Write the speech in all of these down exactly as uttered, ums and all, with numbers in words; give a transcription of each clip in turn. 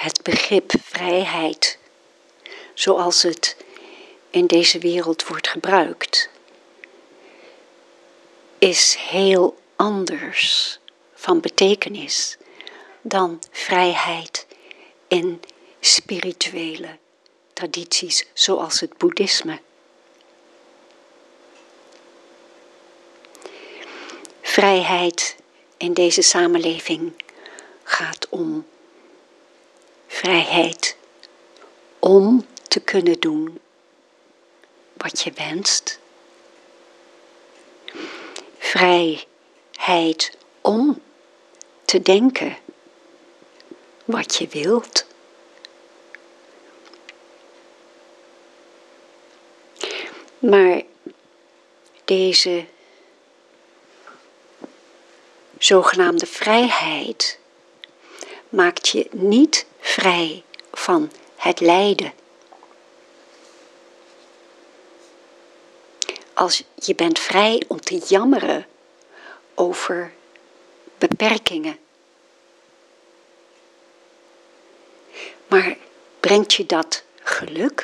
het begrip vrijheid, zoals het in deze wereld wordt gebruikt, is heel anders van betekenis dan vrijheid in spirituele tradities zoals het boeddhisme. Vrijheid in deze samenleving gaat om vrijheid om te kunnen doen wat je wenst. Vrijheid om te denken wat je wilt. Maar deze zogenaamde vrijheid maakt je niet vrij van het lijden. Als je bent vrij om te jammeren over beperkingen. Maar brengt je dat geluk?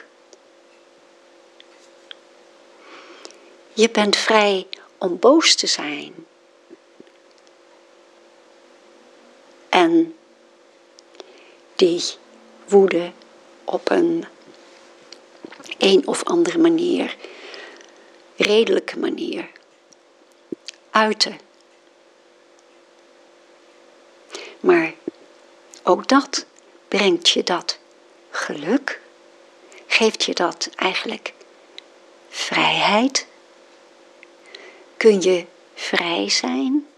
Je bent vrij om boos te zijn. En die woede op een een of andere manier, redelijke manier, uiten. Maar ook dat brengt je dat geluk? Geeft je dat eigenlijk vrijheid? Kun je vrij zijn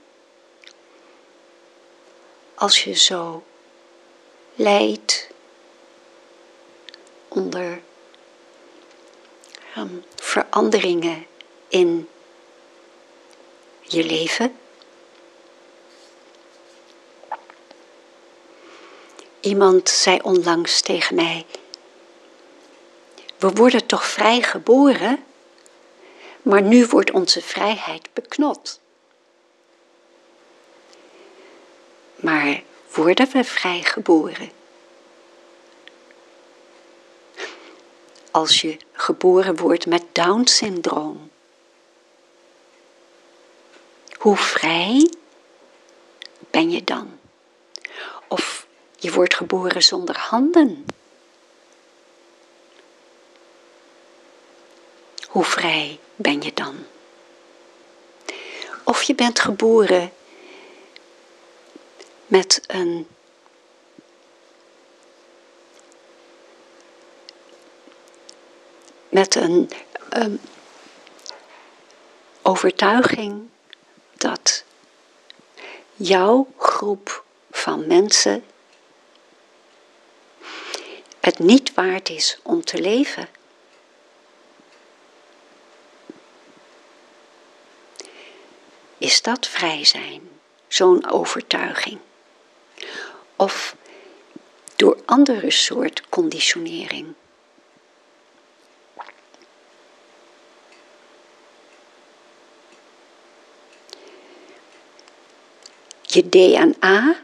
als je zo lijdt onder um, veranderingen in je leven? Iemand zei onlangs tegen mij: we worden toch vrij geboren, maar nu wordt onze vrijheid beknot. Maar worden we vrij geboren? Als je geboren wordt met Down-syndroom, hoe vrij ben je dan? Of je wordt geboren zonder handen. Hoe vrij ben je dan? Of je bent geboren met een met een um, overtuiging dat jouw groep van mensen het niet waard is om te leven. Is dat vrij zijn, zo'n overtuiging? Of door andere soort conditionering? Je D N A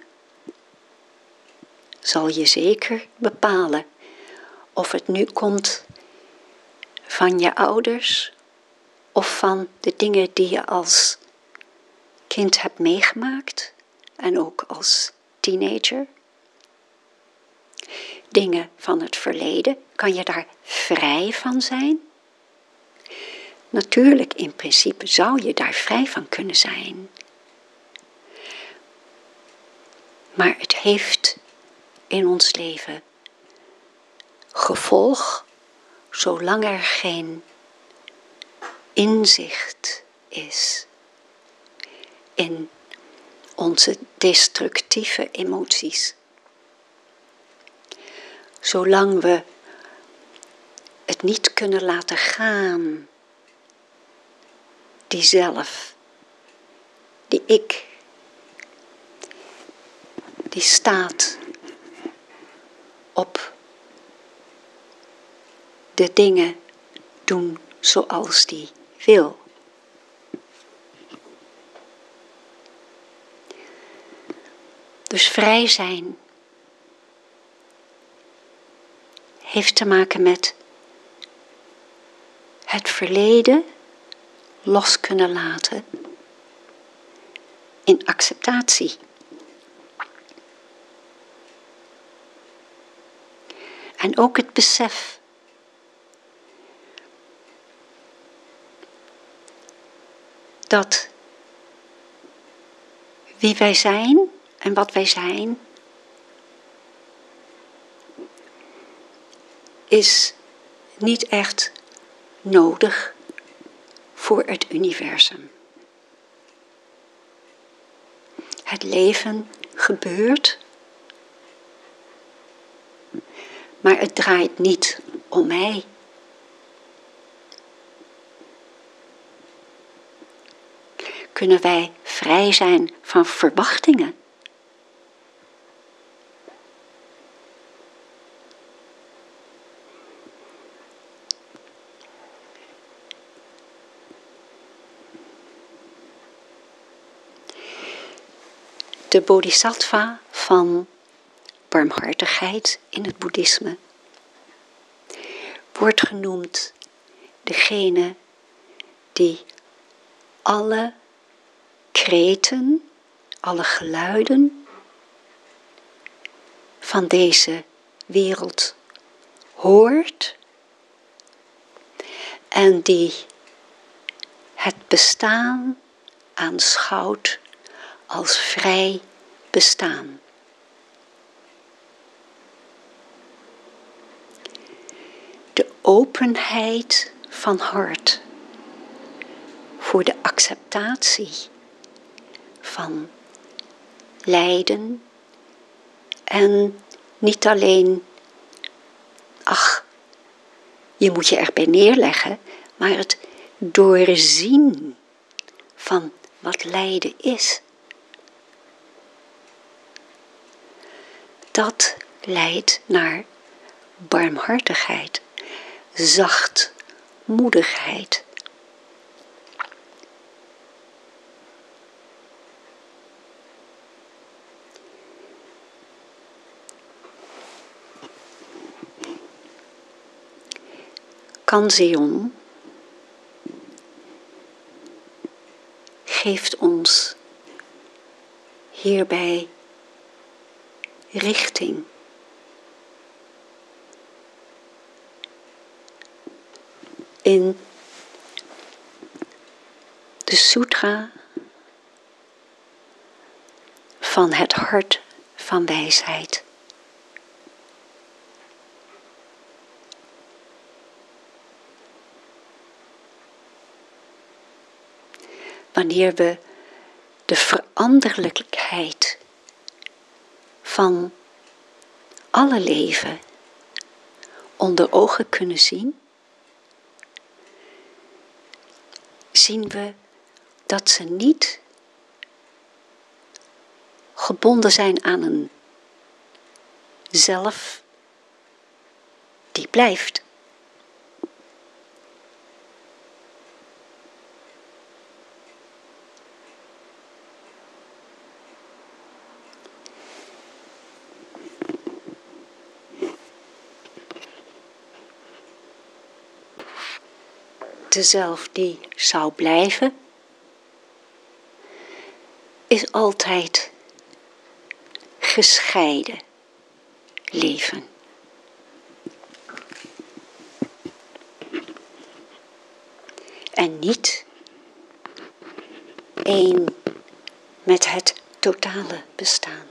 zal je zeker bepalen of het nu komt van je ouders of van de dingen die je als kind hebt meegemaakt en ook als teenager. Dingen van het verleden, kan je daar vrij van zijn? Natuurlijk, in principe zou je daar vrij van kunnen zijn. Maar het heeft in ons leven gevolg, zolang er geen inzicht is in onze destructieve emoties. Zolang we het niet kunnen laten gaan, die zelf, die ik, die staat op de dingen doen zoals die wil. Dus vrij zijn heeft te maken met het verleden los kunnen laten in acceptatie. En ook het besef dat wie wij zijn en wat wij zijn is niet echt nodig voor het universum. Het leven gebeurt, maar het draait niet om mij. Kunnen wij vrij zijn van verwachtingen? De bodhisattva van barmhartigheid in het boeddhisme wordt genoemd degene die alle kreten, alle geluiden van deze wereld hoort en die het bestaan aanschouwt als vrij bestaan. De openheid van hart voor de acceptatie van lijden en niet alleen, ach, je moet je erbij neerleggen, maar het doorzien van wat lijden is. Dat leidt naar barmhartigheid, zachtmoedigheid. Kanzeon geeft ons hierbij richting. In de sutra van het hart van wijsheid. Wanneer we de veranderlijkheid van alle leven onder ogen kunnen zien, zien we dat ze niet gebonden zijn aan een zelf die blijft. De zelf die zou blijven, is altijd gescheiden leven. En niet één met het totale bestaan.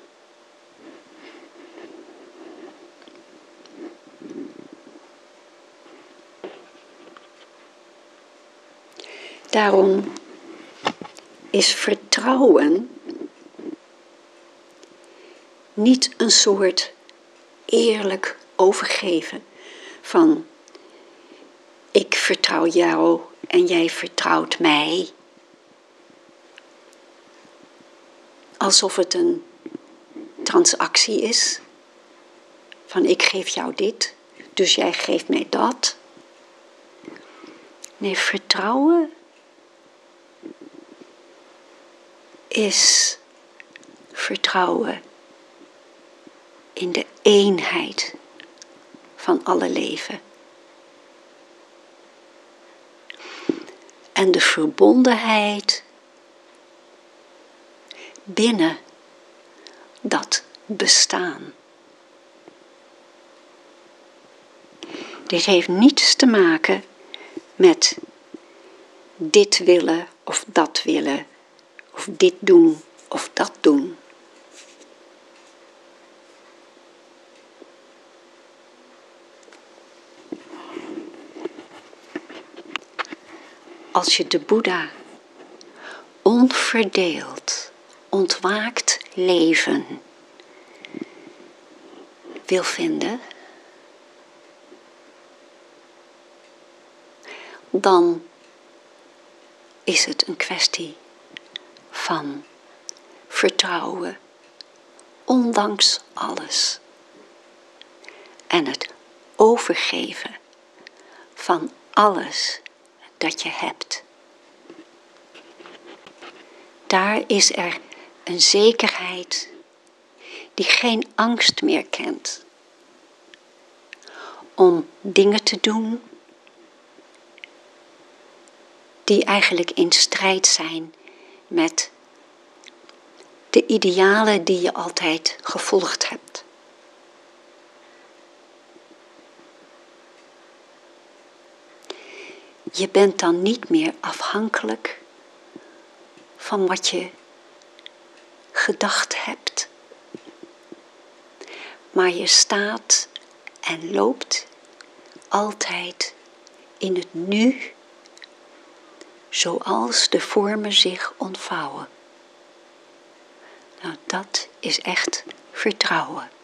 Daarom is vertrouwen niet een soort eerlijk overgeven van ik vertrouw jou en jij vertrouwt mij. Alsof het een transactie is van ik geef jou dit, dus jij geeft mij dat. Nee, vertrouwen is vertrouwen in de eenheid van alle leven. En de verbondenheid binnen dat bestaan. Dit heeft niets te maken met dit willen of dat willen, of dit doen of dat doen. Als je de Boeddha onverdeeld, ontwaakt leven wil vinden, dan is het een kwestie van vertrouwen, ondanks alles. En het overgeven van alles dat je hebt. Daar is er een zekerheid die geen angst meer kent. Om dingen te doen die eigenlijk in strijd zijn met de idealen die je altijd gevolgd hebt. Je bent dan niet meer afhankelijk van wat je gedacht hebt. Maar je staat en loopt altijd in het nu, zoals de vormen zich ontvouwen. Nou, dat is echt vertrouwen.